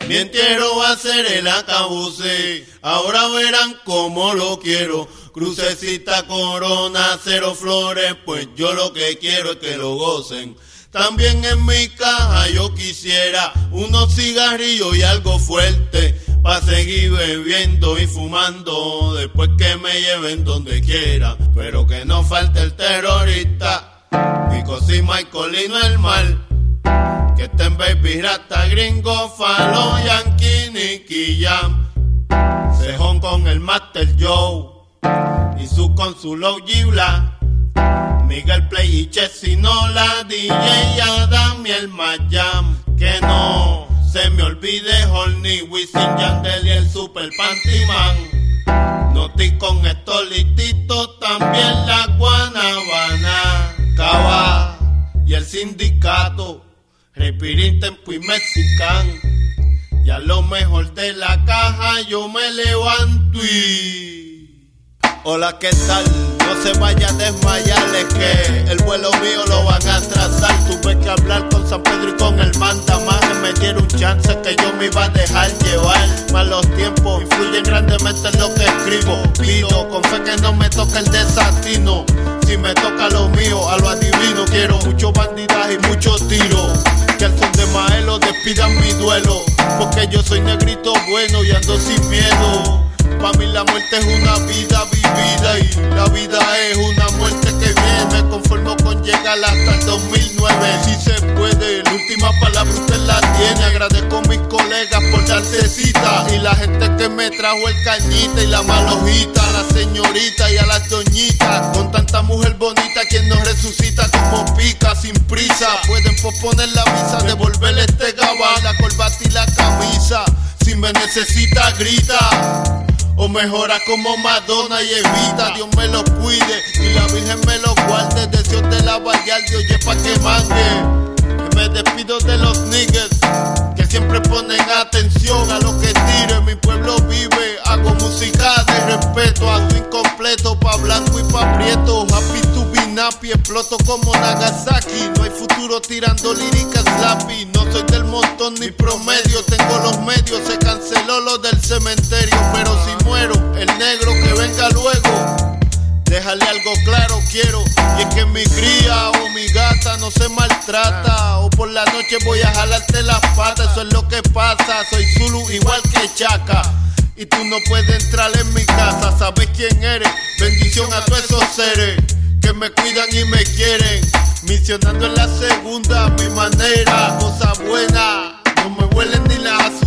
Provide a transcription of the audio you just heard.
Mi entierro va a ser el acabose, ahora verán cómo lo quiero. Crucecita, corona, 0 flores, pues yo lo que quiero es que lo gocen. También en mi caja yo quisiera unos cigarrillos y algo fuerte, pa' seguir bebiendo y fumando después que me lleven donde quiera. Pero que no falte el terrorista, Pico y Michael y no el mal. Que estén Baby Rasta, Gringo, Falo, Yankee, Nicky Jam, Cejón con el Master Joe y su consulo Gibla, Miguel Play y Chesinola, DJ Adam y el Mayam. Que no se me olvide Horny, Wisin, Yandel y el Super Pantyman. No estoy con estos listitos, también la Guanabana, Cava y el sindicato, Repirín, Tempo y Mexican. Y a lo mejor de la caja yo me levanto y... Hola, ¿qué tal? No se vaya a desmayar, es que el vuelo mío lo van a atrasar. Tuve que hablar con San Pedro y con el mandamás, que me dieron un chance que yo me iba a dejar llevar. Malos tiempos influyen grandemente en lo que escribo. Pido con fe que no me toque el desatino. Si me toca lo mío, a lo adivino. Quiero mucho bandidaje y muchos tiros. Que al son de Maelo despidan mi duelo, porque yo soy negrito bueno y ando sin miedo. Pa' mí la muerte es una vida vivida y la vida es una muerte que viene. Me conformo con llegar hasta el 2009. Si se puede, la última palabra usted la tiene. Agradezco a mis colegas por darse cita y la gente que me trajo el cañita y la malojita, a la señorita y a las doñitas. Con tanta mujer bonita, quien nos resucita como pica sin prisa. Pueden posponer la visa, devolverle este gabán, la corbata y la camisa. Si me necesita, grita. O mejora como Madonna y evita. Dios me lo cuide y la Virgen me lo guarde. Deseos de la Vallarde, oye pa' que mangue. Que me despido de los niggas que siempre ponen atención a lo que tire. Mi pueblo vive, hago música de respeto a su incompleto, pa' blanco y pa' prieto. Happy to be nappy, exploto como Nagasaki. No hay futuro tirando líricas slappy. No soy del montón ni promedio, tengo los medios. Se canceló lo del cementerio, pero si muero, el negro que venga luego. Déjale algo claro, quiero, y es que mi cría o mi gata no se maltrata. O por la noche voy a jalarte las patas, eso es lo que pasa. Soy Zulu igual que Chaka, y tú no puedes entrar en mi casa. Sabes quién eres, bendición a todos esos seres que me cuidan y me quieren. Misionando en la segunda, a mi manera, cosa buena, no me huelen ni las azucenas.